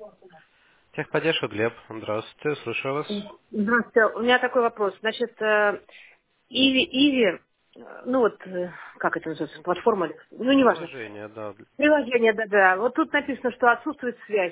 Техподдержка, Глеб. Здравствуйте, слушаю вас. Здравствуйте. У меня такой вопрос. Значит, Иви, ну вот, как это называется, платформа, ну, неважно. Приложение, да. Приложение, да-да. Вот тут написано, что отсутствует связь.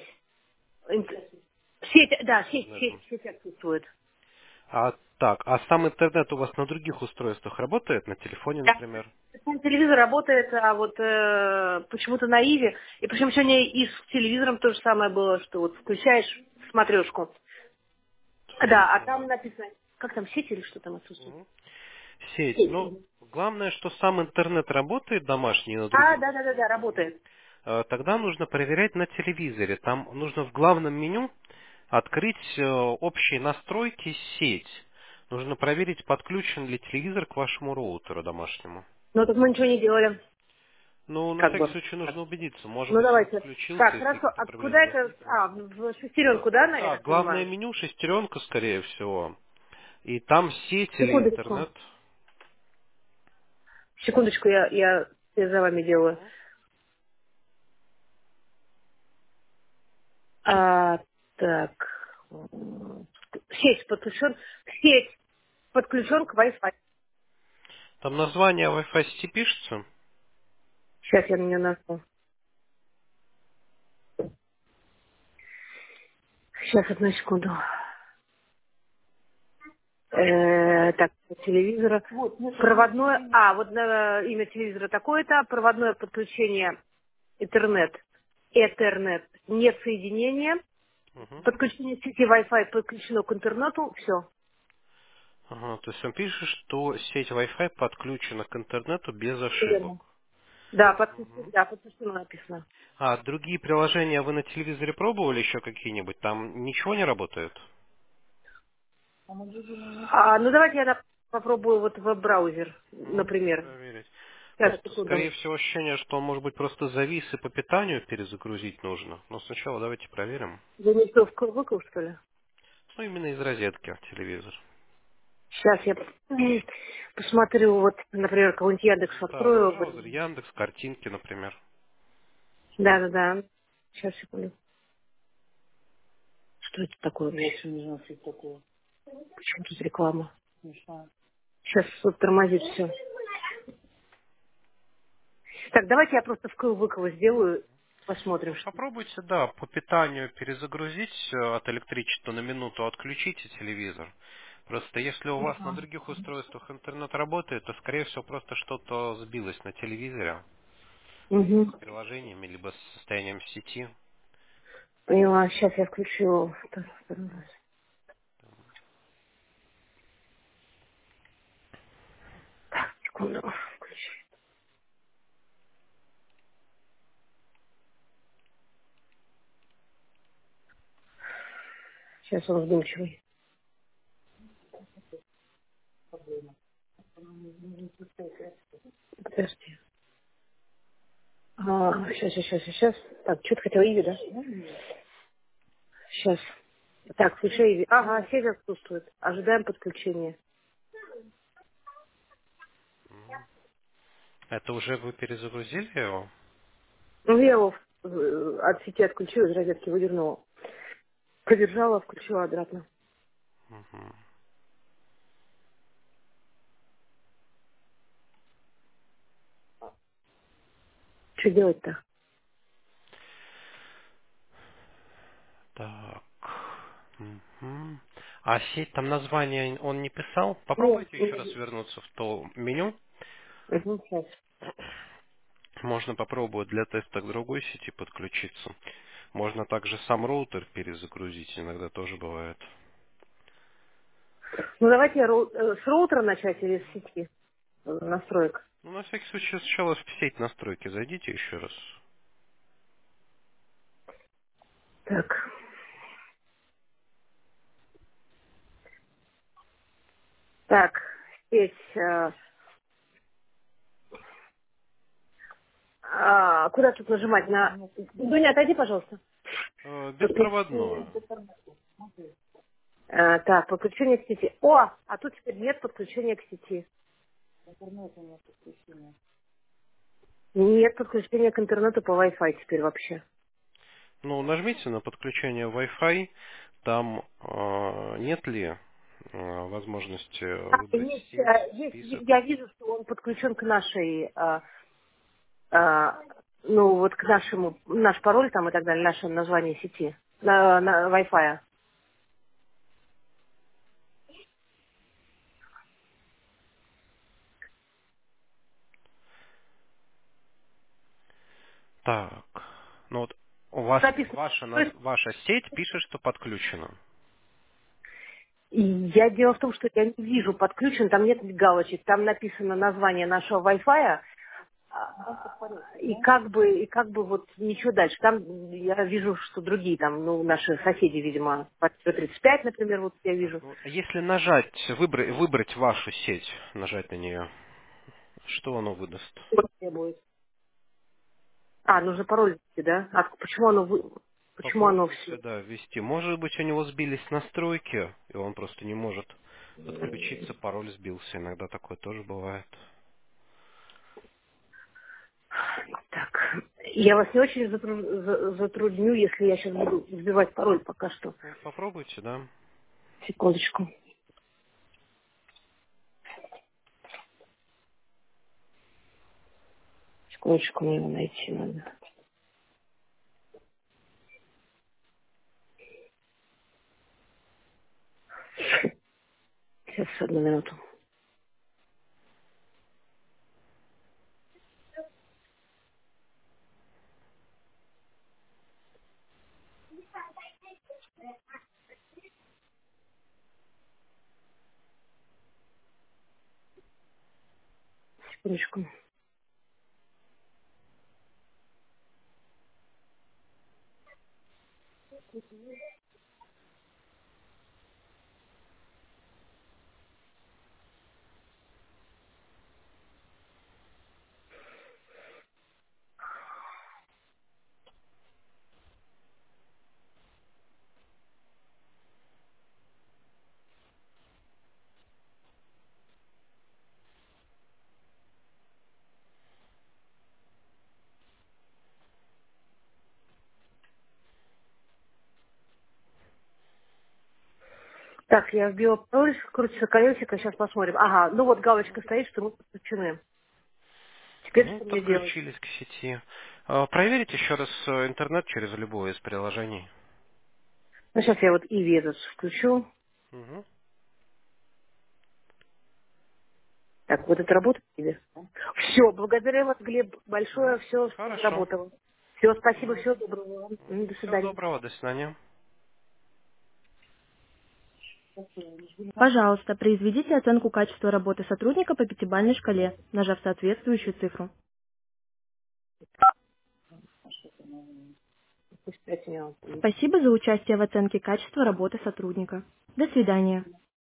Сеть, да, С интернетом. сеть отсутствует. А сам интернет у вас на других устройствах работает? На телефоне, Да. например? Сам телевизор работает, а вот почему-то на Иви. И причем сегодня и с телевизором то же самое было, что вот включаешь смотрешку. Да, а там Ага. написано, как там, сеть или что там отсутствует? Мгм. Сеть. Сеть. Ну, главное, что сам интернет работает домашний на А, других да-да-да, устройствах. работает. Тогда нужно проверять на телевизоре. Там нужно в главном меню открыть общие настройки сеть. Нужно проверить, подключен ли телевизор к вашему роутеру домашнему. Ну, так мы ничего не делали. Ну, на Как всякий бы. случай нужно убедиться. Может Ну, быть, он давайте. включился, Так, если хорошо. какие-то А проблемы куда это? возникли. А, в шестеренку, да, я Да, так главное понимаю? меню шестеренка, скорее всего. И там сеть или Секундочку. интернет. Секундочку, я за вами делаю. Мгм. А, так. Сеть подключен. Сеть подключен к Wi-Fi. Там название Wi-Fi сети пишется. Сейчас я на нее нажму. Сейчас, одну секунду. Так, телевизора. Проводное. А, вот имя телевизора такое-то. Проводное подключение интернет. Этhernet. Нет соединения. Мгм. Подключение сети Wi-Fi подключено к интернету. Все. Ага, то есть он пишет, что сеть Wi-Fi подключена к интернету без ошибок. Верно. Да, Мгм. подключено написано. А другие приложения вы на телевизоре пробовали еще какие-нибудь? Там ничего не работает? Ну, давайте я попробую вот веб-браузер, Можете например. проверить. Сейчас, Просто, секунду. скорее всего, ощущение, что он, может быть, просто завис и по питанию перезагрузить нужно. Но сначала давайте проверим. Вы не что, выкл, что ли? Ну, именно из розетки телевизор. Сейчас я посмотрю, вот, например, какой-нибудь Яндекс Да, в открою. браузер Яндекс, картинки, например. Да-да-да. Сейчас, секунду. Что это такое? Не знаю, что это такое. Почему тут реклама? Сейчас вот тормозит все. Так, давайте я просто вкл-выкл сделаю, посмотрим, Ну, что. попробуйте, да, по питанию перезагрузить от электричества на минуту, отключите телевизор. Просто если у вас на других устройствах интернет работает, то, скорее всего, просто что-то сбилось на телевизоре Угу. с приложениями, либо с состоянием сети. Поняла, сейчас я включу второй раз. Секунду. Сейчас он вдумчивый. Подожди. Сейчас. Так, что ты хотела, Иви, да? Сейчас. Так, слушай, Иви. Ага, сеть отсутствует. Ожидаем подключения. Это уже вы перезагрузили его? Ну, я его от сети отключила, из розетки выдернула. Подержала, включила обратно. Мгм. Что делать-то? Так. Мгм. А сеть, там название он не писал? Нет, Попробуйте еще раз вернуться в то меню. сейчас. Можно попробовать для теста к другой сети подключиться. Можно также сам роутер перезагрузить, иногда тоже бывает. Ну, давайте с роутера начать или с сети настроек. Ну, на всякий случай, сначала в сеть настройки зайдите еще раз. Так. Так, сеть. Куда тут нажимать? Дуня, отойди, пожалуйста. Беспроводную. Так, подключение к сети. О, а тут теперь нет подключения к сети. Нет подключения к интернету по Wi-Fi теперь вообще. Ну, нажмите на подключение Wi-Fi, там нет ли возможности выбрать Есть, сеть, есть, список. я вижу, что он подключен к нашей, а, ну вот к нашему, наш пароль там и так далее, наше название сети, на Wi-Fi. Так, ну вот у вас Написано. ваша сеть пишет, что подключена. И я дело в том, что я не вижу подключен, там нет галочек, там написано название нашего Wi-Fi, и как бы вот ничего дальше. Там я вижу, что другие там, ну, наши соседи, видимо, по 35, например, вот я Так, вижу. ну, если нажать, выбрать вашу сеть, нажать на нее, что оно выдаст? Вот требует. Нужно пароль ввести, да? Почему оно Попробуйте, все? да, ввести. Может быть, у него сбились настройки, и он просто не может подключиться, пароль сбился. Иногда такое тоже бывает. Так, я вас не очень затрудню, если я сейчас буду вбивать пароль пока что. Ну, попробуйте, да. Секундочку. Секундочку, мне его найти надо. Сейчас, одну минуту. Секундочку. Так, я вбила пароль, крутится колесико, сейчас посмотрим. Ага, ну вот галочка стоит, что мы подключены. Теперь Ну, что мне делать? подключились к сети. Проверить еще раз интернет через любое из приложений. Ну, сейчас я вот Иви этот включу. Мгм. Так, вот это работает тебе? Все, благодарю вас, Глеб, большое, Мгм. все Хорошо. работало. Все, спасибо, Мгм. всего доброго вам. До Всего свидания. доброго, до свидания. Пожалуйста, произведите оценку качества работы сотрудника по пятибалльной шкале, нажав соответствующую цифру. Пусть 5 минут. Спасибо за участие в оценке качества работы сотрудника. До свидания.